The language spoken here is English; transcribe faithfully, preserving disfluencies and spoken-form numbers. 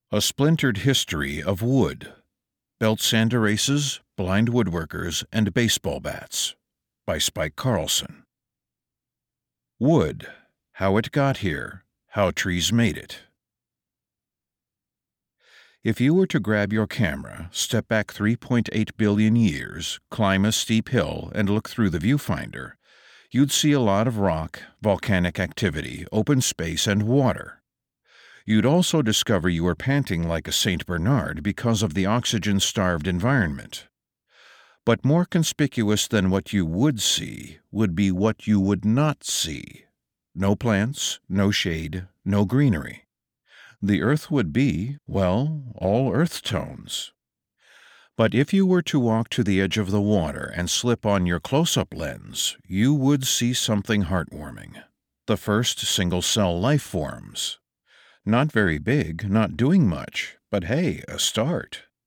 A Splintered History of Wood, Belt Sander Races, Blind Woodworkers, and Baseball Bats by Spike Carlson. Wood, How It Got Here, How Trees Made It. If you were to grab your camera, step back three point eight billion years, climb a steep hill, and look through the viewfinder, you'd see a lot of rock, volcanic activity, open space, and water. You'd also discover you were panting like a Saint Bernard because of the oxygen-starved environment. But more conspicuous than what you would see would be what you would not see. No plants, no shade, no greenery. The earth would be, well, all earth tones. But if you were to walk to the edge of the water and slip on your close-up lens, you would see something heartwarming. The first single-cell life forms. Not very big, not doing much, but hey, a start.